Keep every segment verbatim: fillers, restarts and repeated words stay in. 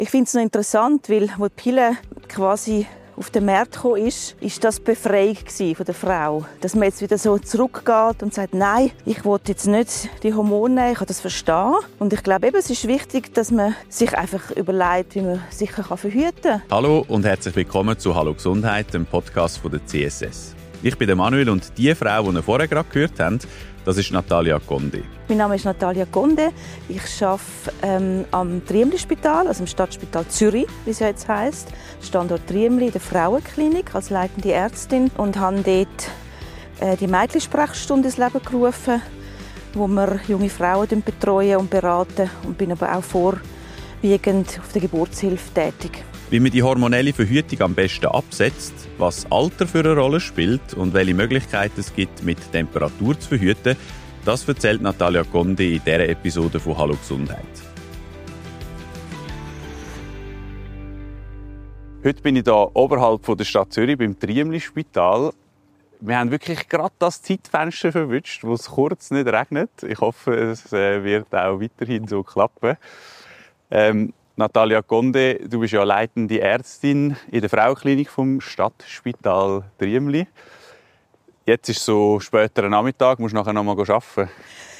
Ich finde es noch interessant, weil wo die Pille quasi auf den Markt gekommen ist, ist das Befreiung von der Frau. Dass man jetzt wieder so zurückgeht und sagt, nein, ich will jetzt nicht die Hormone nehmen, ich kann das verstehen. Und ich glaube, eben, es ist wichtig, dass man sich einfach überlegt, wie man sich verhüten kann. Hallo und herzlich willkommen zu «Hallo Gesundheit», dem Podcast von der C S S. Ich bin Manuel und die Frau, die ihr vorher gerade gehört habt, das ist Natalia Conde. Mein Name ist Natalia Conde. Ich arbeite ähm, am Triemli-Spital, also im Stadtspital Zürich, wie es ja jetzt heisst. Standort Triemli in der Frauenklinik als leitende Ärztin und habe dort äh, die Mädchensprechstunde ins Leben gerufen, wo wir junge Frauen betreuen und beraten und bin aber auch vorwiegend auf der Geburtshilfe tätig. Wie man die hormonelle Verhütung am besten absetzt, was Alter für eine Rolle spielt und welche Möglichkeiten es gibt, mit Temperatur zu verhüten, das erzählt Natalia Conde in dieser Episode von «Hallo Gesundheit». Heute bin ich hier oberhalb der Stadt Zürich beim Triemli-Spital. Wir haben wirklich gerade das Zeitfenster verwünscht, wo es kurz nicht regnet. Ich hoffe, es wird auch weiterhin so klappen. Ähm, Natalia Conde, du bist ja leitende Ärztin in der Frauenklinik vom Stadtspital Triemli. Jetzt ist so später Nachmittag, musst du nachher noch mal arbeiten?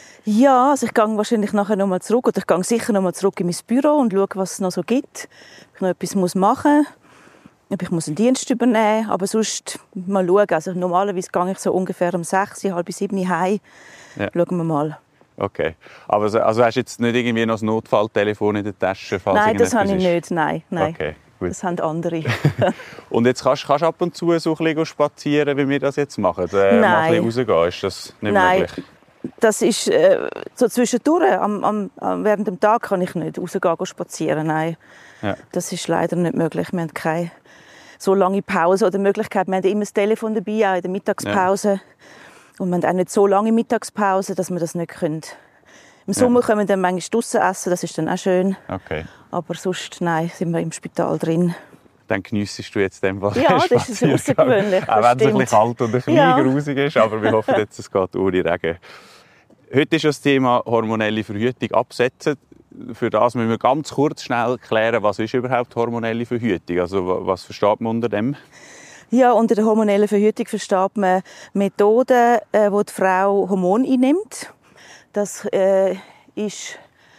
Ja, also ich gehe wahrscheinlich nachher noch mal zurück oder ich gehe sicher noch mal zurück in mein Büro und schaue, was es noch so gibt. Ob ich noch etwas machen muss, ob ich einen Dienst übernehmen muss, aber sonst mal schauen. Also normalerweise gehe ich so ungefähr um sechs, halb sieben heim. Ja. Schauen wir mal. Okay. Aber also, also hast du jetzt nicht irgendwie noch ein Notfalltelefon in der Tasche? Falls nein, das habe ich nicht. Nein, nein. Okay, gut. Das haben andere. Und jetzt kannst du ab und zu so ein bisschen spazieren, wie wir das jetzt machen? Äh, nein. Mal ein bisschen rausgehen, ist das nicht nein. möglich? Das ist äh, so zwischendurch. Am, am, während dem Tag kann ich nicht rausgehen spazieren. Nein, ja. Das ist leider nicht möglich. Wir haben keine so lange Pause oder Möglichkeit. Wir haben immer das Telefon dabei, auch in der Mittagspause. Ja. Und wir haben auch nicht so lange Mittagspause, dass wir das nicht können. Im Sommer ja. können wir dann manchmal draussen essen, das ist dann auch schön. Okay. Aber sonst, nein, sind wir im Spital drin. Dann geniessest du jetzt den Fall. Ja, das ist außergewöhnlich. Auch wenn es ein bisschen kalt und ein bisschen ja. grusig ist, aber wir hoffen jetzt, es geht ohne Regen. Heute ist das Thema hormonelle Verhütung absetzen. Für das müssen wir ganz kurz schnell klären, was ist überhaupt hormonelle Verhütung? Also was versteht man unter dem? Ja, unter der hormonellen Verhütung versteht man Methoden, äh, wo die Frau Hormone einnimmt. Das äh, ist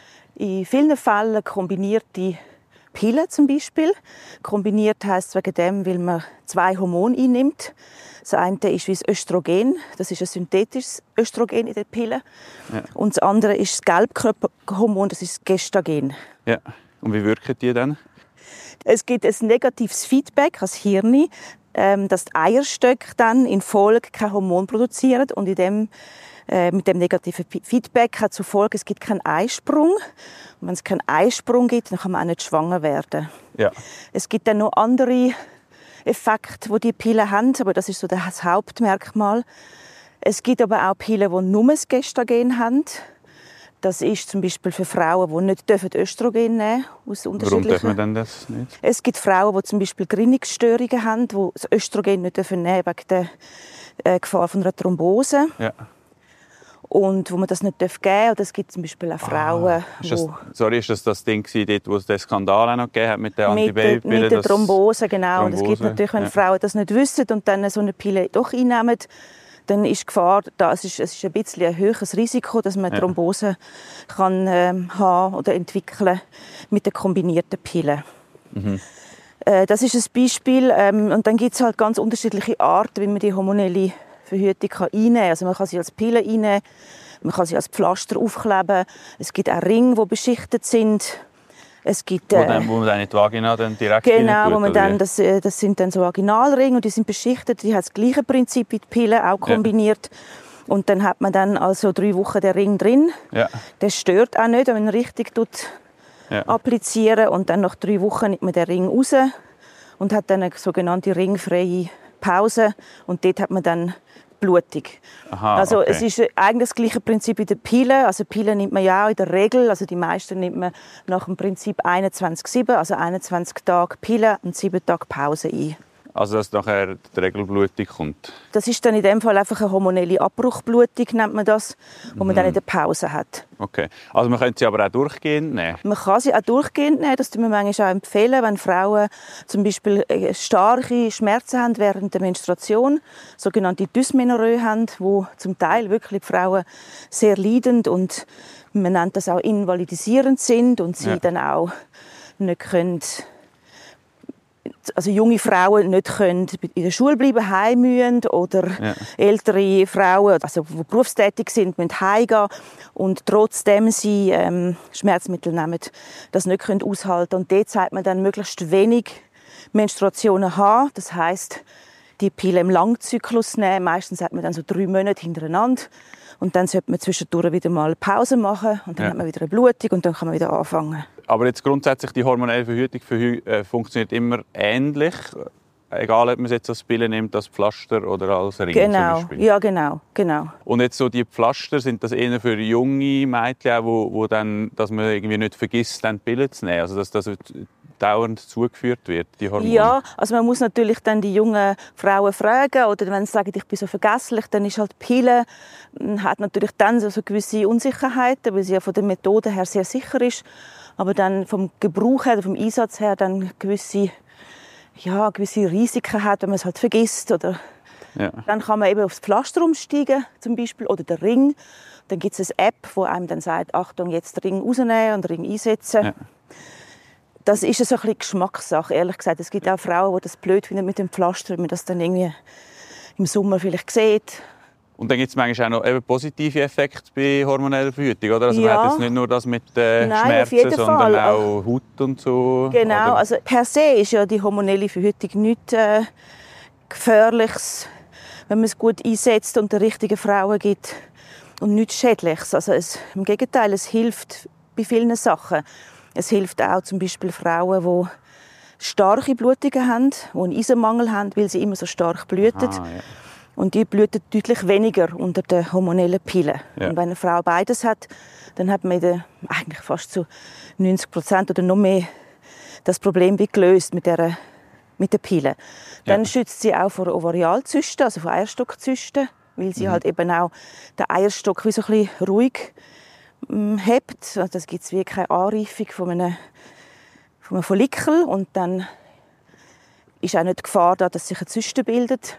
in vielen Fällen kombinierte Pillen zum Beispiel. Kombiniert heisst wegen dem, weil man zwei Hormone einnimmt. Das eine ist wie das Östrogen, das ist ein synthetisches Östrogen in den Pillen. Ja. Und das andere ist das Gelbkörperhormon, das ist das Gestagen. Ja. Und wie wirken die dann? Es gibt ein negatives Feedback ans Hirn, ähm, dass die Eierstöcke dann in Folge kein Hormon produzieren und in dem äh, mit dem negativen Feedback hat zur Folge, es gibt keinen Eisprung. Und wenn es keinen Eisprung gibt, dann kann man auch nicht schwanger werden. Ja. Es gibt dann noch andere Effekte, die die Pillen haben, aber das ist so das Hauptmerkmal. Es gibt aber auch Pillen, die nur das Gestagen haben. Das ist zum Beispiel für Frauen, die nicht Östrogen nehmen dürfen. Warum darf man denn das nicht? Es gibt Frauen, die zum Beispiel Gerinnungsstörungen haben, die das Östrogen nicht nehmen dürfen wegen der äh, Gefahr von einer Thrombose. Ja. Und wo man das nicht geben darf. Oder es gibt zum Beispiel auch Frauen, ah, ist das, sorry, ist das das Ding, dort, wo es den Skandal auch noch gegeben hat mit der Antibabypille? Mit der Thrombose, genau. Thrombose, und es gibt natürlich, wenn ja. Frauen das nicht wissen und dann so eine Pille doch einnehmen, dann ist die Gefahr, da, es, ist, es ist ein bisschen ein höheres Risiko, dass man Thrombose ja. kann, ähm, haben oder entwickeln mit den kombinierten Pillen. Mhm. Äh, das ist ein Beispiel. Ähm, und dann gibt es halt ganz unterschiedliche Arten, wie man die hormonelle Verhütung kann einnehmen kann. Also man kann sie als Pille einnehmen, man kann sie als Pflaster aufkleben. Es gibt auch Ringe, die beschichtet sind. Es gibt, äh, wo, dann, wo man dann in die Vagina dann direkt genau, wo man dann, das, das sind dann so Vaginalringe und die sind beschichtet. Die haben das gleiche Prinzip wie die Pille, auch kombiniert. Ja. Und dann hat man dann also drei Wochen den Ring drin. Ja. Der stört auch nicht, wenn man ihn richtig tut, ja. applizieren. Und dann nach drei Wochen nimmt man den Ring raus und hat dann eine sogenannte ringfreie Pause. Und dort hat man dann Blutung. Aha, also okay. Es ist eigentlich das gleiche Prinzip wie die Pille. Also Pille nimmt man ja auch in der Regel, also die meisten nimmt man nach dem Prinzip einundzwanzig sieben, also einundzwanzig Tage Pille und sieben Tage Pause ein. Also dass nachher die Regelblutung kommt? Das ist dann in dem Fall einfach eine hormonelle Abbruchblutung, nennt man das, wo man Mhm. dann in der Pause hat. Okay. Also man könnte sie aber auch durchgehend nehmen? Man kann sie auch durchgehend nehmen, das empfehlen wir manchmal auch empfehlen, wenn Frauen zum Beispiel starke Schmerzen haben während der Menstruation, sogenannte Dysmenorrhoe haben, wo zum Teil wirklich die Frauen sehr leidend und man nennt das auch invalidisierend sind und sie Ja. dann auch nicht können, also junge Frauen nicht können in der Schule bleiben, heim müssen oder Ja. ältere Frauen, also die berufstätig sind, müssen heimgehen und trotzdem sie ähm, Schmerzmittel nehmen, das nicht können aushalten. Und dort sagt man dann möglichst wenig Menstruationen haben. Das heisst, die Pille im Langzyklus nehmen. Meistens sagt man dann so drei Monate hintereinander. Und dann sollte man zwischendurch wieder mal Pause machen und dann Ja. hat man wieder eine Blutung und dann kann man wieder anfangen. Aber jetzt grundsätzlich die hormonelle Verhütung verhü äh, funktioniert immer ähnlich, egal ob man es jetzt als Pille nimmt, als Pflaster oder als Ring zum Genau, Beispiel. ja genau, genau. Und jetzt so die Pflaster, sind das eher für junge Mädchen, wo, wo dann, dass man irgendwie nicht vergisst, dann die Pille zu nehmen, also dass das dauernd zugeführt wird, die Hormone? Ja, also man muss natürlich dann die jungen Frauen fragen oder wenn sie sagen, ich bin so vergesslich, dann ist halt die Pille, hat natürlich dann so gewisse Unsicherheiten, weil sie ja von der Methode her sehr sicher ist, aber dann vom Gebrauch her, vom Einsatz her dann gewisse, ja, gewisse Risiken hat, wenn man es halt vergisst oder Ja. dann kann man eben aufs Pflaster umsteigen zum Beispiel oder den Ring. Dann gibt es eine App, wo einem dann sagt, Achtung, jetzt den Ring rausnehmen und den Ring einsetzen. Ja. Das ist so ein bisschen Geschmackssache, ehrlich gesagt. Es gibt auch Frauen, die das blöd finden mit dem Pflaster, wenn man das dann irgendwie im Sommer vielleicht sieht. Und dann gibt es manchmal auch noch eben positive Effekte bei hormoneller Verhütung, oder? Also Ja. man hat jetzt nicht nur das mit äh, Nein, auf Schmerzen, jeden sondern Fall. auch Haut und so. Genau, oder? also per se ist ja die hormonelle Verhütung nichts äh, Gefährliches, wenn man es gut einsetzt und den richtigen Frauen gibt. Und nichts Schädliches. Also es, im Gegenteil, es hilft bei vielen Sachen. Es hilft auch zum Beispiel Frauen, die starke Blutungen haben, die einen Eisenmangel haben, weil sie immer so stark blüten. Ah, ja. Und die blüten deutlich weniger unter den hormonellen Pillen. Ja. Und wenn eine Frau beides hat, dann hat man den, eigentlich fast zu neunzig Prozent oder noch mehr das Problem wie gelöst mit der, mit der Pille. Dann Ja. schützt sie auch vor Ovarialzysten, also vor Eierstockzysten, weil sie Mhm. halt eben auch den Eierstock wie so ein bisschen ruhig ähm, hebt. Also es gibt wie keine Anreifung von einem, von einem Follikel und dann ist auch nicht die Gefahr da, dass sich eine Zyste bildet.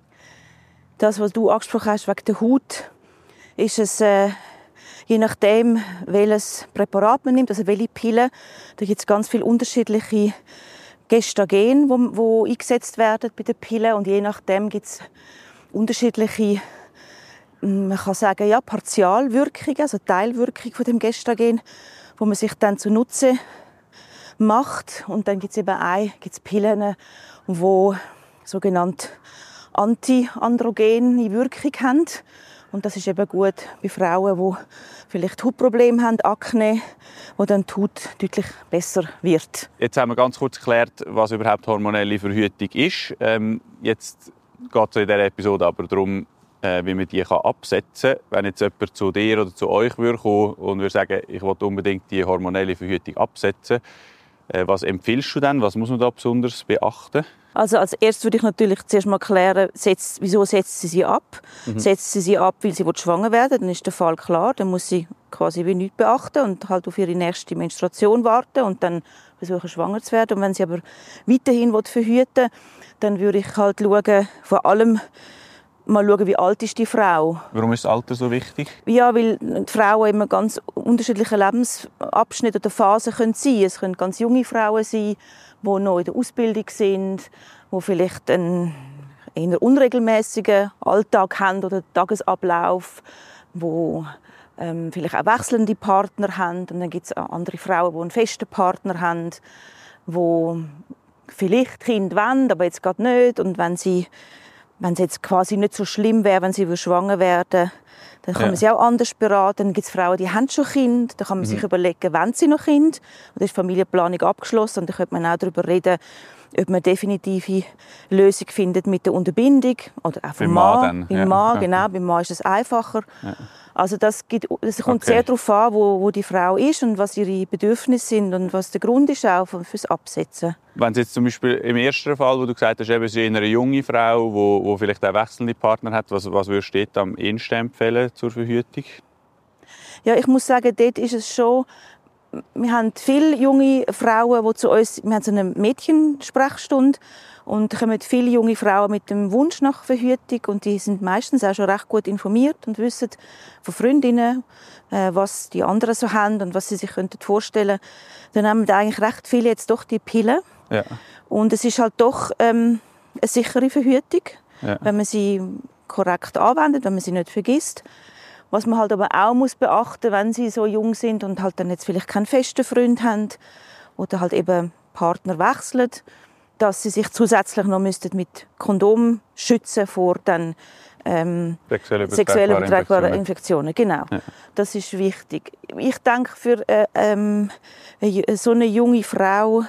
Das, was du angesprochen hast wegen der Haut, ist es äh, je nachdem, welches Präparat man nimmt, also welche Pille, da gibt es ganz viele unterschiedliche Gestagen, wo, wo eingesetzt werden bei den Pillen und je nachdem gibt es unterschiedliche, man kann sagen, ja, Partialwirkungen, also Teilwirkung von dem Gestagen, wo man sich dann zunutze macht. Und dann gibt es eben auch gibt's Pillen, die sogenannte antiandrogene Wirkung haben. Und das ist eben gut bei Frauen, die vielleicht Hautprobleme haben, Akne, wo dann die Haut deutlich besser wird. Jetzt haben wir ganz kurz geklärt, was überhaupt hormonelle Verhütung ist. Ähm, jetzt geht es in dieser Episode aber darum, äh, wie man die kann absetzen kann. Wenn jetzt jemand zu dir oder zu euch würde kommen und würde sagen, ich will unbedingt die hormonelle Verhütung absetzen, äh, was empfiehlst du denn? Was muss man da besonders beachten? Also als erstes würde ich natürlich zuerst mal klären, setzt, wieso setzt sie sie ab? Mhm. Setzt sie sie ab, weil sie schwanger werden will, dann ist der Fall klar. Dann muss sie quasi wie nichts beachten und halt auf ihre nächste Menstruation warten und dann versuchen, schwanger zu werden. Und wenn sie aber weiterhin verhüten will, dann würde ich halt schauen, vor allem mal schauen, wie alt ist die Frau. Warum ist das Alter so wichtig? Ja, weil die Frauen immer ganz unterschiedliche Lebensabschnitte oder Phasen können sein. Es können ganz junge Frauen sein, die noch in der Ausbildung sind, die vielleicht einen eher unregelmäßigen Alltag haben oder Tagesablauf, die ähm, vielleicht auch wechselnde Partner haben. Und dann gibt es auch andere Frauen, die einen festen Partner haben, die vielleicht Kinder wollen, aber jetzt gerade nicht. Und wenn sie Wenn es jetzt quasi nicht so schlimm wäre, wenn sie schwanger werden, dann kann ja. man sie auch anders beraten. Dann gibt es Frauen, die haben schon Kinder. Da kann man mhm. sich überlegen, wollen sie noch Kinder? Und dann ist die Familienplanung abgeschlossen. Und dann könnte man auch darüber reden, ob man eine definitive Lösung findet mit der Unterbindung. Oder auch vom beim Mann. Mann dann. Beim ja. Mann, genau. Beim Mann ist es einfacher. Ja. Also das, gibt, das kommt Okay. sehr darauf an, wo, wo die Frau ist und was ihre Bedürfnisse sind und was der Grund ist auch fürs Absetzen. Wenn es jetzt zum Beispiel im ersten Fall, wo du gesagt hast, eben, sie ist eine junge Frau, wo, wo vielleicht auch wechselnde Partner hat, was, was würdest du dort am ehesten empfehlen zur Verhütung? Ja, ich muss sagen, dort ist es schon, wir haben viele junge Frauen, die zu uns, wir haben so eine Mädchensprechstunde und da kommen viele junge Frauen mit dem Wunsch nach Verhütung und die sind meistens auch schon recht gut informiert und wissen von Freundinnen, äh, was die anderen so haben und was sie sich vorstellen könnten. Dann nehmen eigentlich recht viele jetzt doch die Pille. Ja. Und es ist halt doch ähm, eine sichere Verhütung, Ja. wenn man sie korrekt anwendet, wenn man sie nicht vergisst. Was man halt aber auch muss beachten, wenn sie so jung sind und halt dann jetzt vielleicht keinen festen Freund haben oder halt eben Partner wechseln, dass sie sich zusätzlich noch müssten mit Kondom schützen vor dann ähm, Sexuell sexuell übertragbaren Infektionen. Infektionen. Genau, Ja. das ist wichtig. Ich denke für äh, ähm, so eine junge Frau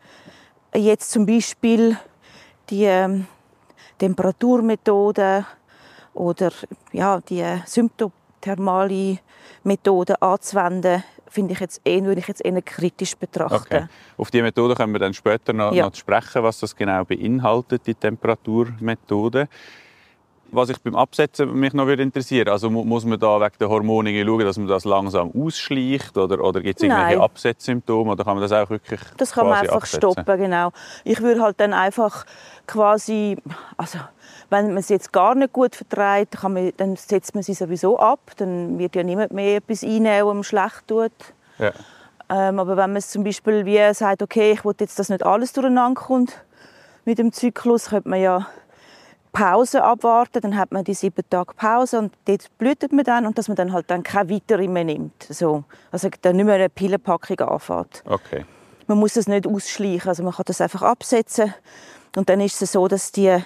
jetzt zum Beispiel die ähm, Temperaturmethode oder ja, die äh, symptothermale Methode anzuwenden, finde ich jetzt eher, würde ich jetzt eher kritisch betrachten. Okay. Auf die Methode können wir dann später noch, Ja. noch zu sprechen, was das genau beinhaltet, die Temperaturmethode. Was ich beim Absetzen mich noch würde interessieren, also mu- muss man da wegen der Hormone schauen, dass man das langsam ausschleicht oder, oder gibt es irgendwelche Nein. Absetzsymptome oder kann man das auch wirklich Das kann man quasi einfach absetzen? stoppen, genau. Ich würde halt dann einfach quasi, also wenn man es jetzt gar nicht gut verträgt, kann man, dann setzt man sie sowieso ab. Dann wird ja niemand mehr etwas einnehmen, was ihm schlecht tut. Ja. Ähm, aber wenn man es zum Beispiel wie sagt, okay, ich will jetzt, dass nicht alles durcheinander kommt mit dem Zyklus, könnte man ja Pause abwarten, dann hat man die sieben Tage Pause und dort blutet man dann und dass man dann halt dann keine weitere mehr nimmt. So. Also dann nicht mehr eine Pillenpackung anfängt. Okay. Man muss es nicht ausschleichen, also man kann das einfach absetzen und dann ist es so, dass die,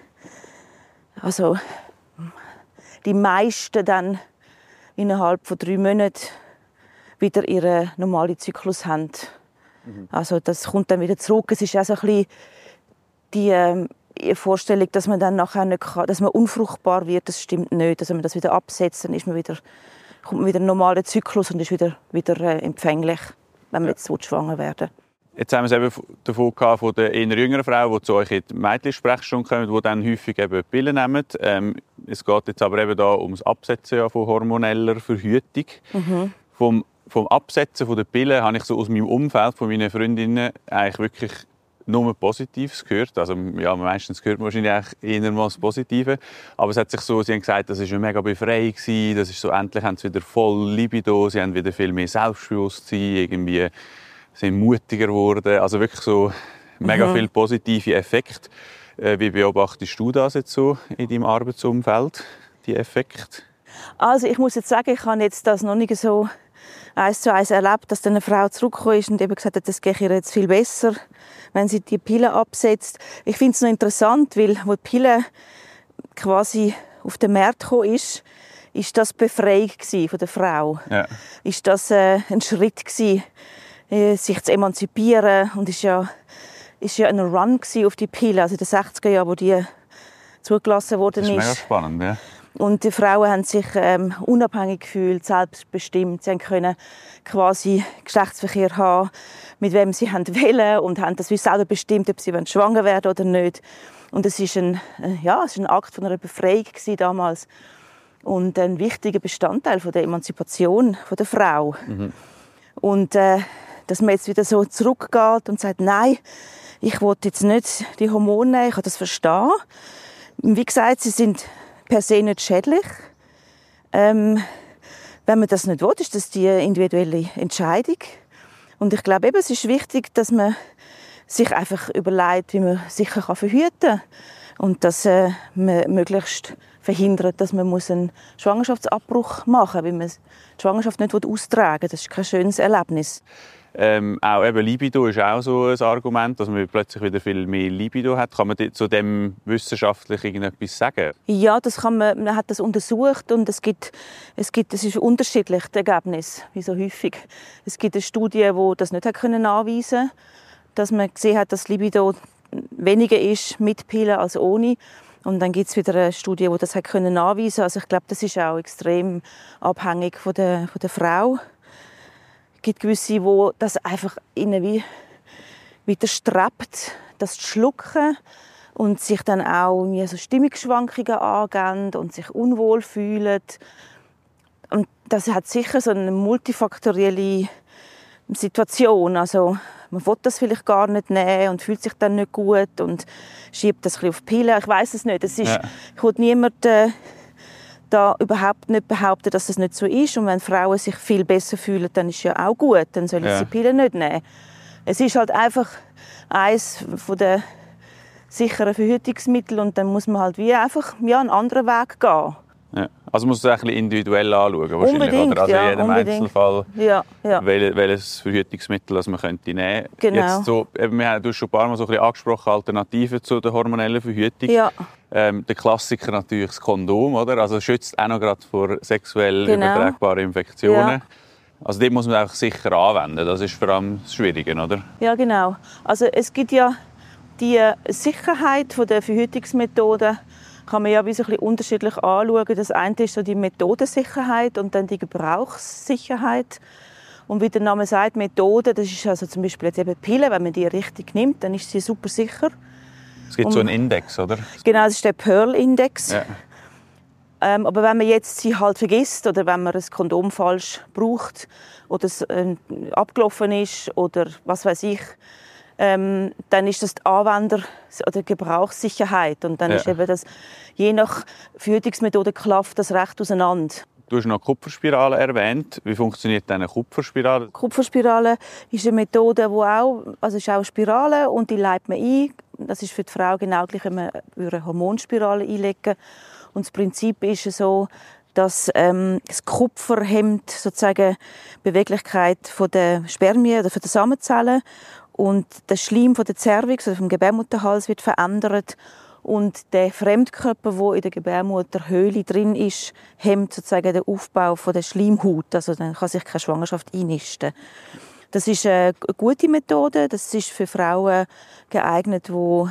also die meisten dann innerhalb von drei Monaten wieder ihren normalen Zyklus haben. Mhm. Also das kommt dann wieder zurück. Es ist auch so ein bisschen die ähm, Vorstellung, dass man dann nachher nicht kann, dass man unfruchtbar wird, das stimmt nicht. Also wenn man das wieder absetzt, dann ist man wieder, kommt man wieder ein normaler Zyklus und ist wieder, wieder äh, empfänglich, wenn man jetzt schwanger werden will. Jetzt haben wir es eben davon gehabt, von den eher jüngeren Frauen, die zu euch in die Mädchensprechstunde kommen, die dann häufig eben Pillen nehmen. Ähm, es geht jetzt aber eben da ums Absetzen ja, von hormoneller Verhütung. Mhm. Vom, vom Absetzen von der Pillen habe ich so aus meinem Umfeld, von meinen Freundinnen, eigentlich wirklich nur Positives gehört. Also, ja, meistens hört man wahrscheinlich eher mal das Positive. Aber es hat sich so, sie haben gesagt, das war eine mega Befreiung. Das ist so, endlich haben sie wieder voll Libido, sie haben wieder viel mehr Selbstbewusstsein, irgendwie sind mutiger geworden. Also wirklich so mega mhm. viele positive Effekte. Äh, wie beobachtest du das jetzt so in deinem Arbeitsumfeld, die Effekte? Also ich muss jetzt sagen, ich habe jetzt das noch nicht so eins zu eins erlebt, dass dann eine Frau zurückgekommen ist und eben gesagt hat, das geht ihr jetzt viel besser, wenn sie die Pille absetzt. Ich finde es noch interessant, weil wo die Pille quasi auf den Markt gekommen ist, ist das Befreiung von der Frau. Ja. Ist das äh, ein Schritt gewesen, äh, sich zu emanzipieren und ist ja, ist ja ein Run auf die Pille, also in den sechziger Jahren, wo die zugelassen worden ist. Das ist mega spannend, ja. Und die Frauen haben sich ähm, unabhängig gefühlt, selbstbestimmt. Sie können quasi Geschlechtsverkehr haben, mit wem sie wollen und haben das wie selber bestimmt, ob sie schwanger werden oder nicht. Und es ist ein, äh, ja, es ist ein Akt von einer Befreiung damals und ein wichtiger Bestandteil von der Emanzipation von der Frau. Mhm. Und äh, dass man jetzt wieder so zurückgeht und sagt, nein, ich will jetzt nicht die Hormone nehmen, ich kann das verstehen. Wie gesagt, sie sind per se nicht schädlich. Ähm, wenn man das nicht will, ist das die individuelle Entscheidung. Und ich glaube, eben, es ist wichtig, dass man sich einfach überlegt, wie man sicher verhüten kann. Und dass äh, man möglichst verhindert, dass man einen Schwangerschaftsabbruch machen muss, weil man die Schwangerschaft nicht austragen will. Das ist kein schönes Erlebnis. Ähm, auch eben Libido ist auch so ein Argument, dass man plötzlich wieder viel mehr Libido hat. Kann man zu dem wissenschaftlich irgendetwas sagen? Ja, das kann man, man hat das untersucht und es gibt, es gibt, es ist unterschiedlich, das Ergebnis, wie so häufig. Es gibt eine Studie, die das nicht können nachweisen konnte, dass man gesehen hat, dass Libido weniger ist mit Pillen als ohne. Und dann gibt es wieder eine Studie, die das hat können nachweisen konnte. Also ich glaube, das ist auch extrem abhängig von der, von der Frau. Es gibt gewisse, die das einfach ihnen wie widerstrebt, das zu schlucken und sich dann auch wie so Stimmungsschwankungen angeben und sich unwohl fühlen. Und das hat sicher so eine multifaktorielle Situation. Also man will das vielleicht gar nicht nehmen und fühlt sich dann nicht gut und schiebt das ein bisschen auf die Pille. Ich weiß es nicht. Es ist, ja. Ich will niemand äh, da überhaupt nicht behaupten, dass es nicht so ist. Und wenn Frauen sich viel besser fühlen, dann ist es ja auch gut. Dann sollen ja. sie die Pille nicht nehmen. Es ist halt einfach eines der sicheren Verhütungsmittel und dann muss man halt wie einfach ja, einen anderen Weg gehen. Ja. Also muss man es ein bisschen individuell anschauen, wahrscheinlich, unbedingt, oder? Also ja, in jedem unbedingt. Einzelfall, ja, ja. Wel, welches Verhütungsmittel das man könnte nehmen könnte. Genau. Jetzt so, wir haben du hast schon ein paar Mal so ein bisschen angesprochen, Alternativen zu der hormonellen Verhütung. Ja. Ähm, der Klassiker natürlich das Kondom, oder? Also schützt auch noch gerade vor sexuell genau. übertragbaren Infektionen. Ja. Also dort muss man auch sicher anwenden. Das ist vor allem das Schwierige, oder? Ja, genau. Also es gibt ja die Sicherheit der Verhütungsmethoden, kann man ja wie so ein bisschen unterschiedlich anschauen. Das eine ist so die Methodensicherheit und dann die Gebrauchssicherheit. Und wie der Name sagt, Methode, das ist also zum Beispiel jetzt eben Pille, wenn man die richtig nimmt, dann ist sie super sicher. Es gibt und, so einen Index, oder? Genau, das ist der Pearl-Index. Ja. Ähm, aber wenn man jetzt sie halt vergisst oder wenn man ein Kondom falsch braucht oder es äh, abgelaufen ist oder was weiß ich, ähm, dann ist das die Anwender- oder Gebrauchssicherheit. Und dann ja. ist eben das, je nach Verhütungsmethode klafft das recht auseinander. Du hast noch Kupferspirale erwähnt. Wie funktioniert eine Kupferspirale? Kupferspirale ist eine Methode, die auch, also ist auch eine Spirale und die leitet man ein. Das ist für die Frau genau gleich, wenn man eine Hormonspirale einlegen. Und das Prinzip ist so, dass ähm, das Kupfer hemmt sozusagen die Beweglichkeit von der Spermien oder von der Samenzellen und der Schleim von der Cervix oder vom Gebärmutterhals wird verändert und der Fremdkörper, der in der Gebärmutterhöhle drin ist, hemmt sozusagen den Aufbau von der Schleimhaut. Also dann kann sich keine Schwangerschaft einnisten. Das ist eine gute Methode. Das ist für Frauen geeignet, die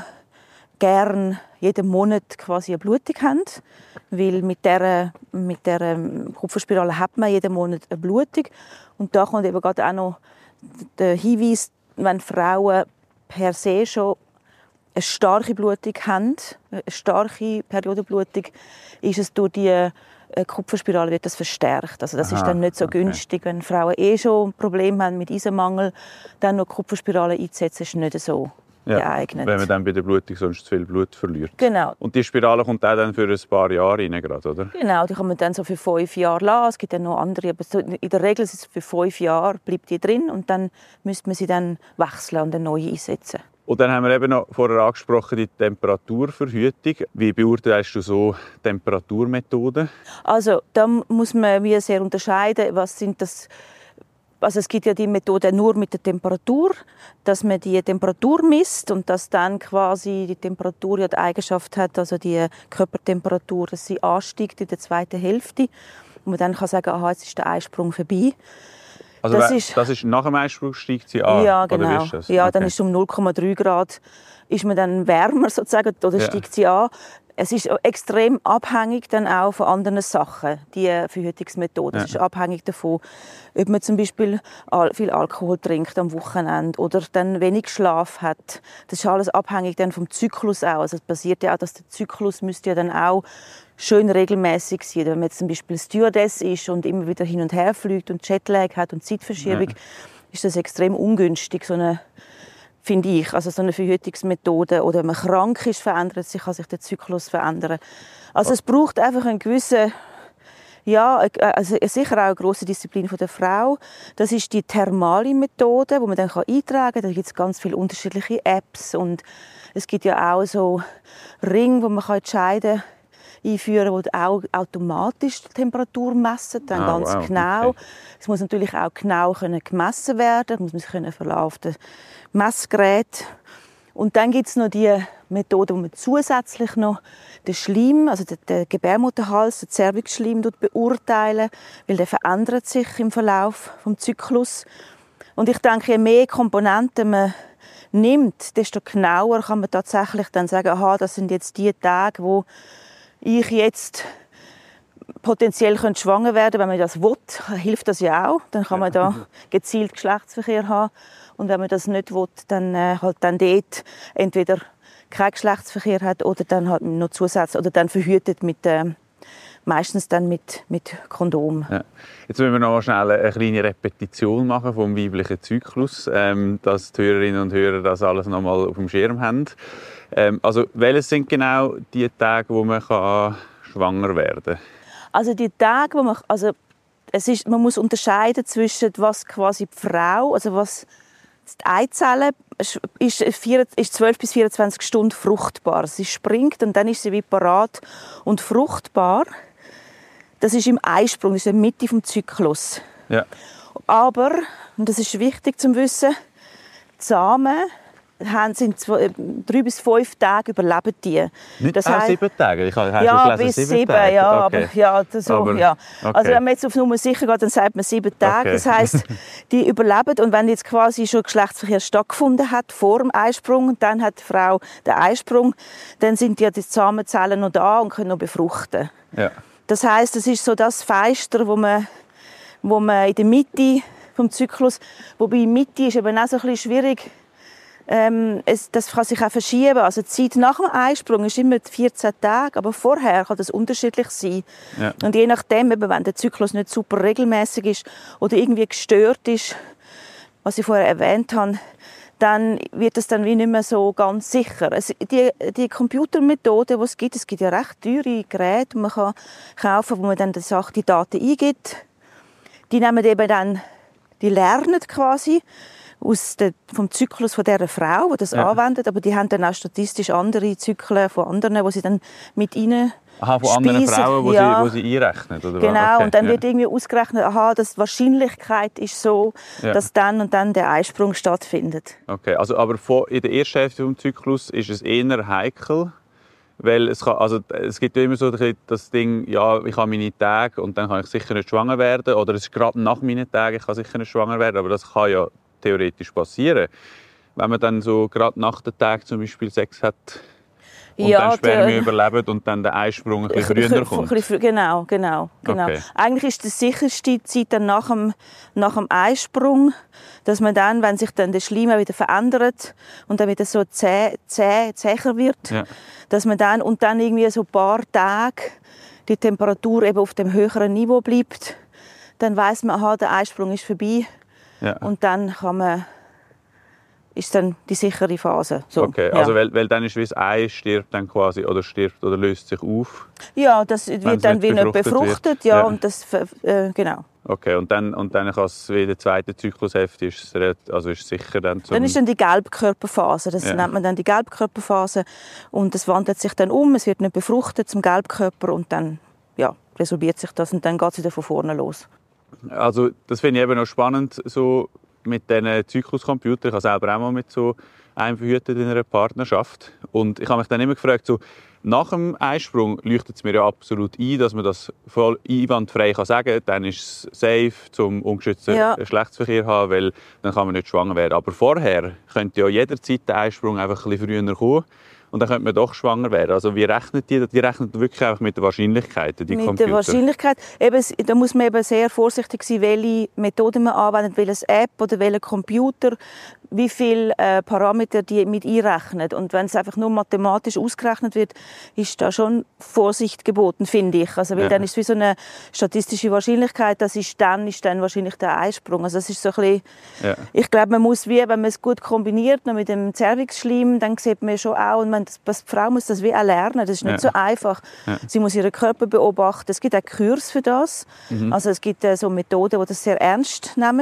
gern jeden Monat quasi eine Blutung haben, weil mit dieser, mit dieser Kupferspirale hat man jeden Monat eine Blutung. Und da kommt eben gerade auch noch der Hinweis, wenn Frauen per se schon eine starke Blutung haben, eine starke Periodenblutung, ist es durch die Kupferspirale wird das verstärkt. Also das Aha, ist dann nicht so okay. günstig, wenn Frauen eh schon Probleme haben mit Eisenmangel, dann noch Kupferspirale einzusetzen, ist nicht so. Ja, geeignet. Wenn man dann bei der Blutung sonst zu viel Blut verliert. Genau. Und die Spirale kommt auch dann für ein paar Jahre rein, gerade, oder? Genau, die kann man dann so für fünf Jahre lassen. Es gibt dann noch andere, aber so in der Regel ist es für fünf Jahre bleibt die drin und dann müsste man sie dann wechseln und eine neue einsetzen. Und dann haben wir eben noch vorher angesprochen die Temperaturverhütung. Wie beurteilst du so Temperaturmethoden? Also da muss man wie sehr unterscheiden, was sind das. Also es gibt ja die Methode nur mit der Temperatur, dass man die Temperatur misst und dass dann quasi die Temperatur ja die Eigenschaft hat, also die Körpertemperatur, dass sie ansteigt in der zweiten Hälfte und man dann kann sagen, aha, jetzt ist der Eisprung vorbei. Also das ist, das ist nach dem Eisprung steigt sie an? Ja, genau. Oder wie ist das? Ja, okay. Dann ist um null Komma drei Grad ist man dann wärmer sozusagen oder steigt ja. sie an. Es ist extrem abhängig dann auch von anderen Sachen, die Verhütungsmethode. Ja. Es ist abhängig davon, ob man zum Beispiel viel Alkohol trinkt am Wochenende oder dann wenig Schlaf hat. Das ist alles abhängig dann vom Zyklus auch. Also es passiert ja auch, dass der Zyklus müsste ja dann auch schön regelmäßig sein. Wenn man jetzt zum Beispiel Stewardess ist und immer wieder hin und her fliegt und Jetlag hat und Zeitverschiebung, ja. ist das extrem ungünstig, so eine finde ich, also so eine Verhütungsmethode. Oder wenn man krank ist, verändert sich, kann sich der Zyklus verändern. Also es braucht einfach einen gewissen, ja, also sicher auch eine grosse Disziplin von der Frau. Das ist die thermale Methode, wo man dann eintragen kann. Da gibt es ganz viele unterschiedliche Apps und es gibt ja auch so Ringe, wo man entscheiden kann, einführen, die auch automatisch die Temperatur messen, dann oh, ganz wow, genau. Okay. Es muss natürlich auch genau können gemessen werden, es muss man sich können verlaufen Messgerät. Und dann gibt es noch die Methode, wo man zusätzlich noch den Schleim, also den, den Gebärmutterhals, den Cervixschleim beurteilen, weil der verändert sich im Verlauf des Zyklus. Und ich denke, je mehr Komponenten man nimmt, desto genauer kann man tatsächlich dann sagen, aha, das sind jetzt die Tage, wo ich jetzt potenziell könnte schwanger werden, wenn man das will, hilft das ja auch. Dann kann man da gezielt Geschlechtsverkehr haben. Und wenn man das nicht will, dann äh, halt dann dort entweder keinen Geschlechtsverkehr hat oder dann halt noch Zusatz oder dann verhütet mit äh, meistens dann mit, mit Kondom. Ja. Jetzt müssen wir noch mal schnell eine kleine Repetition machen vom weiblichen Zyklus, ähm, dass die Hörerinnen und Hörer das alles noch mal auf dem Schirm haben. Ähm, also welches sind genau die Tage, wo man kann schwanger werden kann? Also die Tage, wo man, also es ist, man muss unterscheiden zwischen was quasi die Frau, also was die Eizelle ist, ist zwölf bis vierundzwanzig Stunden fruchtbar. Sie springt und dann ist sie wie parat und fruchtbar. Das ist im Eisprung, das ist in der Mitte des Zyklus. Ja. Aber, und das ist wichtig zu wissen, die Samen haben sie in zwei, drei bis fünf Tagen überleben die. Nicht das auch heißt, sieben Tage? Ich habe ja, gelesen, bis sieben, sieben, Tage. ja, Okay. aber, ja, so, aber, ja. Okay. Also wenn man jetzt auf Nummer sicher geht, dann sagt man sieben Tage. Okay. Das heisst, die überleben. Und wenn jetzt quasi schon Geschlechtsverkehr stattgefunden hat vor dem Eisprung, und dann hat die Frau den Eisprung, dann sind ja die Samenzellen noch da und können noch befruchten. Ja. Das heisst, es ist so das Feister, wo man, wo man in der Mitte vom Zyklus, wobei Mitte ist eben auch so ein bisschen schwierig. Ähm, es, das kann sich auch verschieben. Also die Zeit nach dem Eisprung ist immer vierzehn Tage, aber vorher kann das unterschiedlich sein. Ja. Und je nachdem, eben, wenn der Zyklus nicht super regelmäßig ist oder irgendwie gestört ist, was ich vorher erwähnt habe, dann wird es dann wie nicht mehr so ganz sicher. Es, die, die Computermethode, die es gibt, es gibt ja recht teure Geräte, die man kann kaufen, wo man dann die, Sache, die Daten eingibt. Die nehmen eben dann, die lernen quasi aus der, vom Zyklus von dieser Frau, die das ja. anwendet, aber die haben dann auch statistisch andere Zyklen von anderen, die sie dann mit ihnen aha, von anderen speisen. Frauen, die ja. sie, sie einrechnen? Oder genau, okay. und dann ja. wird irgendwie ausgerechnet, aha, die Wahrscheinlichkeit ist so, ja. dass dann und dann der Eisprung stattfindet. Okay, also aber vor, in der ersten Hälfte des Zyklus ist es eher heikel, weil es, kann, also es gibt ja immer so das Ding, ja, ich habe meine Tage und dann kann ich sicher nicht schwanger werden, oder es ist gerade nach meinen Tagen, ich kann sicher nicht schwanger werden, aber das kann ja theoretisch passieren. Wenn man dann so gerade nach den Tagen zum Beispiel Sex hat und ja, dann Spermien der, überlebt und dann der Eisprung ein bisschen früher kommt. Genau, genau, genau. Okay. Eigentlich ist die sicherste Zeit dann nach dem, nach dem Eisprung, dass man dann, wenn sich dann der Schleim wieder verändert und dann wieder so zäh, zäh, zäher wird, ja. dass man dann und dann irgendwie so ein paar Tage die Temperatur eben auf dem höheren Niveau bleibt, dann weiß man, aha, der Eisprung ist vorbei. Ja. Und dann kann man, ist dann die sichere Phase. So, okay, ja. also weil, weil dann ist wie das Ei stirbt dann quasi oder stirbt oder löst sich auf. Ja, das wird dann wie nicht befruchtet, ja, ja, und das äh, genau. Okay, und dann und dann kann es wie der zweite Zyklushälfte ist es also ist sicher dann zum Dann ist dann die Gelbkörperphase, das ja. nennt man dann die Gelbkörperphase und das wandelt sich dann um, es wird nicht befruchtet zum Gelbkörper und dann ja, resorbiert sich das und dann geht es wieder von vorne los. Also das finde ich eben noch spannend, so mit diesen Zykluscomputern. Ich habe selber auch mal mit so einem verhütet in einer Partnerschaft. Und ich habe mich dann immer gefragt, so, nach dem Eisprung leuchtet es mir ja absolut ein, dass man das voll einwandfrei kann sagen kann. Dann ist es safe, zum ungeschützten ja. Geschlechtsverkehr zu haben, weil dann kann man nicht schwanger werden. Aber vorher könnte ja jederzeit der Eisprung einfach ein bisschen früher kommen. Und dann könnte man doch schwanger werden. Also wie rechnet die? Die rechnen wirklich einfach mit den Wahrscheinlichkeiten, die mit Computer. der Wahrscheinlichkeit. Eben, da muss man eben sehr vorsichtig sein, welche Methode man anwendet, welches App oder welcher Computer, wie viele äh, Parameter die mit einrechnet. Und wenn es einfach nur mathematisch ausgerechnet wird, ist da schon Vorsicht geboten, finde ich. Also, weil ja. dann ist es wie so eine statistische Wahrscheinlichkeit, das ist dann, ist dann wahrscheinlich der Eisprung. Also das ist so ein bisschen, ja. ich glaube, man muss, wie, wenn man es gut kombiniert noch mit dem Zervixschleim, dann sieht man schon auch, und man, das, die Frau muss das wie auch lernen. Das ist nicht ja. so einfach. Ja. Sie muss ihren Körper beobachten. Es gibt auch Kurs für das. Mhm. Also es gibt äh, so Methoden, die das sehr ernst nehmen,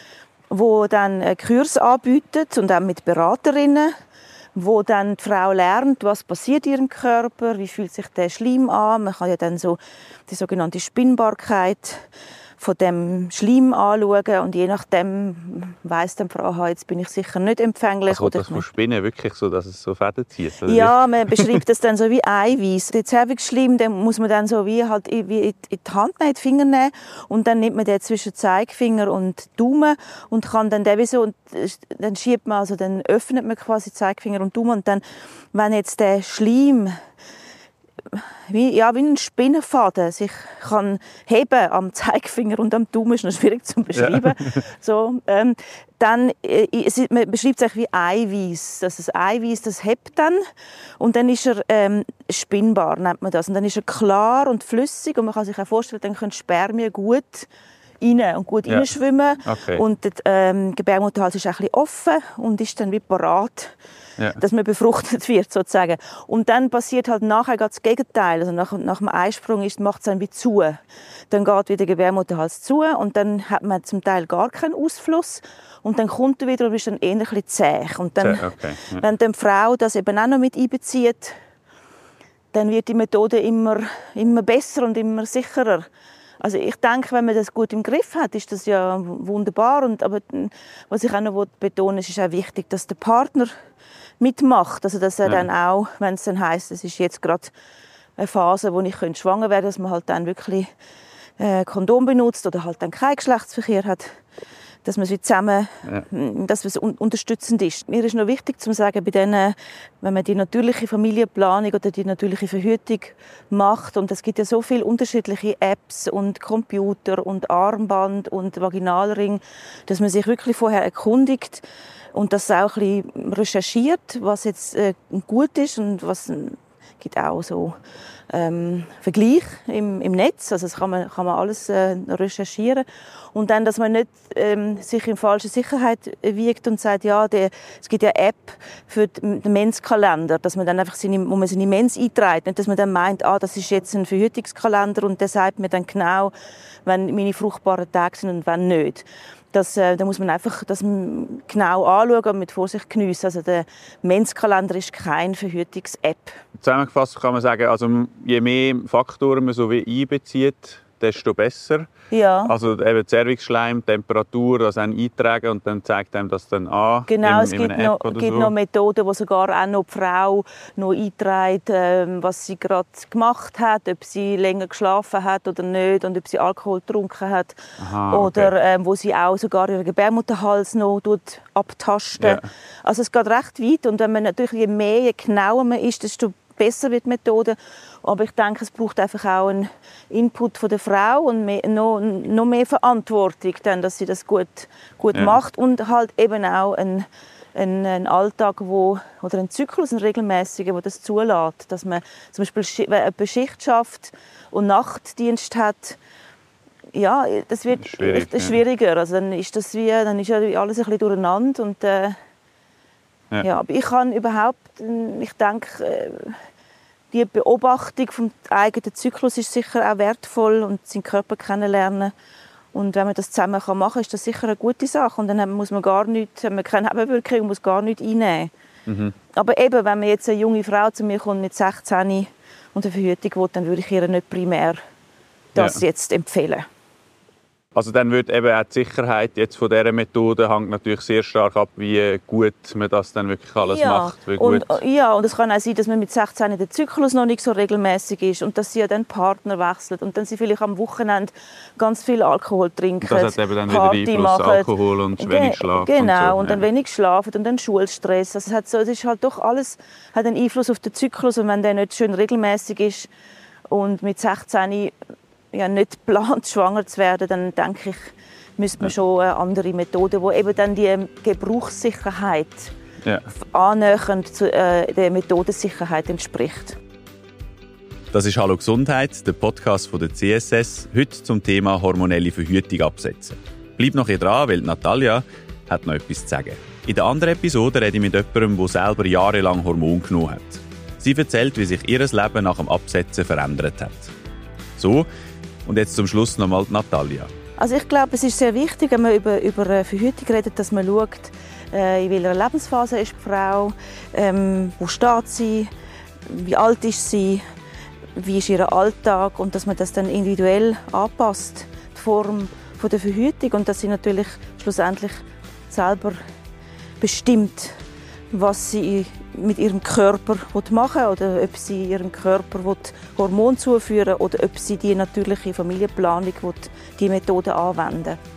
wo dann äh, Kurs anbieten und auch mit Beraterinnen, wo dann die Frau lernt, was passiert in ihrem Körper, wie fühlt sich der Schleim an. Man kann ja dann so die sogenannte Spinnbarkeit von dem Schleim anschauen und je nachdem weiss dann die Frau, aha, jetzt bin ich sicher nicht empfänglich. Also oder das von Spinnen wirklich so, dass es so Fäden zieht? Oder ja, wie? man beschreibt das dann so wie Eiweiß. Den Zervixschleim, den muss man dann so wie, halt wie in die Hand nehmen, in die Finger nehmen und dann nimmt man den zwischen Zeigefinger und Daumen und kann dann den wie so, und dann schiebt man, also dann öffnet man quasi Zeigefinger und Daumen und dann, wenn jetzt der Schleim wie, ja, wie ein Spinnenfaden sich kann heben am Zeigefinger und am Daumen, ist noch schwierig zu beschreiben. Ja. So, ähm, dann, äh, man beschreibt es wie Eiweiß. Das ist Eiweiß, das hebt dann und dann ist er ähm, spinnbar, nennt man das. Und dann ist er klar und flüssig und man kann sich auch vorstellen, dann können Spermien gut rein und gut ja. reinschwimmen. Okay. Und der ähm, Gebärmutterhals ist auch ein bisschen offen und ist dann wie parat, ja. dass man befruchtet wird, sozusagen. Und dann passiert halt nachher das Gegenteil. Also nach, nach dem Eisprung macht es dann wie zu. Dann geht wieder der Gebärmutterhals zu und dann hat man zum Teil gar keinen Ausfluss. Und dann kommt er wieder und ist dann eher ein bisschen zäh. Und dann, okay. ja. wenn dann die Frau das eben auch noch mit einbezieht, dann wird die Methode immer, immer besser und immer sicherer. Also ich denke, wenn man das gut im Griff hat, ist das ja wunderbar. Und, aber was ich auch noch betonen will, ist auch wichtig, dass der Partner mitmacht. Also dass er ja. dann auch, wenn es dann heisst, es ist jetzt gerade eine Phase, wo ich schwanger werden könnte, dass man halt dann wirklich äh, Kondom benutzt oder halt dann keinen Geschlechtsverkehr hat. Dass man es zusammen, ja. dass es un- unterstützend ist. Mir ist noch wichtig zu sagen, bei denen, wenn man die natürliche Familienplanung oder die natürliche Verhütung macht, und es gibt ja so viele unterschiedliche Apps und Computer und Armband und Vaginalring, dass man sich wirklich vorher erkundigt und das auch ein bisschen recherchiert, was jetzt äh, gut ist und was äh, gibt auch so ähm, Vergleich im, im Netz, also das kann man, kann man alles äh, recherchieren und dann, dass man nicht ähm, sich in falsche Sicherheit wiegt und sagt, ja, der, es gibt ja eine App für den Menskalender, dass man dann einfach seine, wo man seine Mens einträgt, nicht, dass man dann meint, ah, das ist jetzt ein Verhütungskalender und der sagt mir dann genau, wenn meine fruchtbaren Tage sind und wenn nicht. Das, äh, da muss man einfach das genau anschauen und mit Vorsicht geniessen. Also der Menskalender ist keine Verhütungs-App. Zusammengefasst kann man sagen, also je mehr Faktoren man so wie einbezieht, desto besser. Ja. Also eben Zervixschleim, Temperatur, das dann eintragen und dann zeigt einem das dann an. Genau, in, es in gibt, noch, gibt so. noch Methoden, wo sogar auch noch die Frau noch einträgt, ähm, was sie gerade gemacht hat, ob sie länger geschlafen hat oder nicht und ob sie Alkohol getrunken hat. Aha, oder okay. ähm, wo sie auch sogar ihren Gebärmutterhals noch abtasten. Ja. Also es geht recht weit und wenn man natürlich je mehr, je genauer man ist, desto besser wird die Methode. Aber ich denke, es braucht einfach auch einen Input von der Frau und mehr, noch, noch mehr Verantwortung, dann, dass sie das gut, gut ja. macht. Und halt eben auch einen, einen, einen Alltag, wo, oder einen Zyklus, einen regelmäßigen, der das zulässt. Dass man zum Beispiel eine Schicht schafft und Nachtdienst hat, ja, das wird Schwierig, echt schwieriger. Ja. Also dann ist das wie, dann ist ja alles ein bisschen durcheinander. Und, äh, ja. Ja, aber ich kann überhaupt, ich denke, die Beobachtung vom eigenen Zyklus ist sicher auch wertvoll und seinen Körper kennenlernen. Und wenn man das zusammen machen kann, ist das sicher eine gute Sache. Und dann muss man gar nichts, wenn man keine Nebenwirkungen und muss gar nichts einnehmen. Mhm. Aber eben, wenn man jetzt eine junge Frau zu mir kommt mit sechzehn und eine Verhütung will, dann würde ich ihr nicht primär das ja. jetzt empfehlen. Also dann wird eben auch die Sicherheit jetzt von dieser Methode hängt natürlich sehr stark ab, wie gut man das dann wirklich alles ja. macht. Wie und, gut. Ja, und es kann auch sein, dass man mit sechzehn der Zyklus noch nicht so regelmäßig ist und dass sie ja dann Partner wechselt und dann sie vielleicht am Wochenende ganz viel Alkohol trinken, und das hat eben dann Party wieder Einfluss, machen. Alkohol und wenig Schlaf. Genau, und, so. und dann ja. wenig schlafen und dann Schulstress. Also es, hat so, es ist halt doch alles hat einen Einfluss auf den Zyklus und wenn der nicht schön regelmäßig ist und mit sechzehn ja, nicht plant, schwanger zu werden, dann denke ich, müsste man schon eine andere Methode, die eben dann die Gebrauchssicherheit ja. annähernd zu äh, der Methodensicherheit entspricht. Das ist «Hallo Gesundheit», der Podcast von der C S S, heute zum Thema hormonelle Verhütung absetzen. Bleib noch hier dran, weil Natalia hat noch etwas zu sagen. In der anderen Episode rede ich mit jemandem, der selber jahrelang Hormone genommen hat. Sie erzählt, wie sich ihr Leben nach dem Absetzen verändert hat. So, und jetzt zum Schluss nochmal Natalia. Also ich glaube, es ist sehr wichtig, wenn man über, über Verhütung redet, dass man schaut, äh, in welcher Lebensphase ist die Frau, ähm, wo steht sie, wie alt ist sie, wie ist ihr Alltag und dass man das dann individuell anpasst. Form von der Verhütung und dass sie natürlich schlussendlich selber bestimmt, was sie mit ihrem Körper machen will, oder ob sie ihrem Körper Hormone zuführen will, oder ob sie die natürliche Familienplanung die Methode anwenden will.